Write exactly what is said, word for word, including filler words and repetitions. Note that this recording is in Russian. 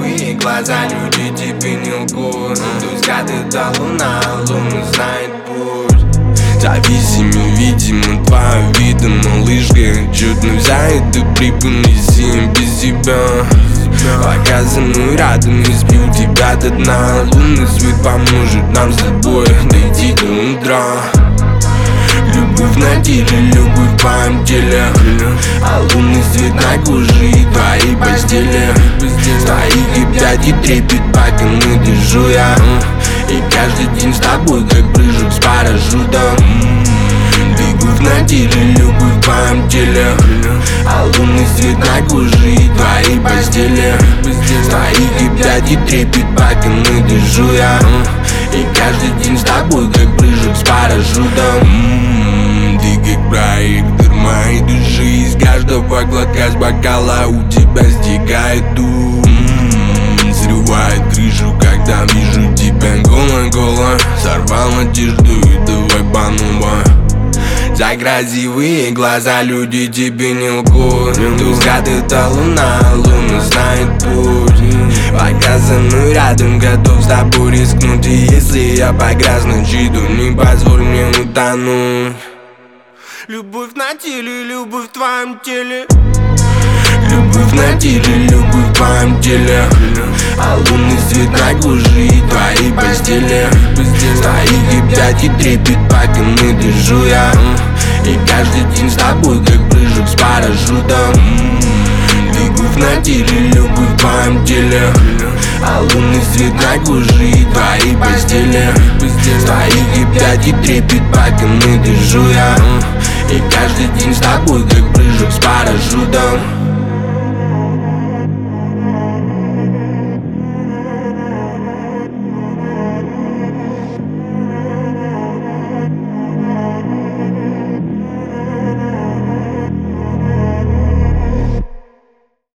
красивые глаза, люди тебе не лгут. Твой взгляд это луна, луна знает путь. Зависимо, видимо, твоя вида, малышка. Чудно взять, ты припомни зим без тебя. Пока за мной рядом, не сбил тебя до дна. Лунный свет поможет нам с тобой дойти до утра. Любовь на деле, любовь в твоем теле, а лунный свет на коже и твоей постели. С твоих пяти трепет, пока мы держу я. И каждый день с тобой, как прыжок с парашютом. Любовь на деле, любовь в твоем теле, а лунный свет на коже и твоей постели. С твоих пяти трепет, пока мы держу я. И каждый день с тобой, как прыжок с парашютом. Ты как проектор моей души, из каждого глотка с бокала у тебя стекает дым. Срывает крышу, когда вижу тебя голо-голо. Сорвал надежду и давай по новой. За красивые глаза люди тебе не лгут. Твой взгляд это луна, луна знает путь. Пока со мной рядом, готов с тобой рискнуть. И если я погрязну, чиду, не позволь мне утонуть. Любовь на теле, любовь в твоем теле. Любовь на теле, любовь в твоем теле, а лунный свет на коже и твоей постели. С твоих пяти трепет, пока мы держу я. И каждый день с тобой, как прыжок с парашютом. Любовь на теле, любовь в твоем теле, а лунный свет на коже и твоей постели. С твоих пяти трепет, пока мы держу я. И каждый день с тобой, как прыжок с парашютом.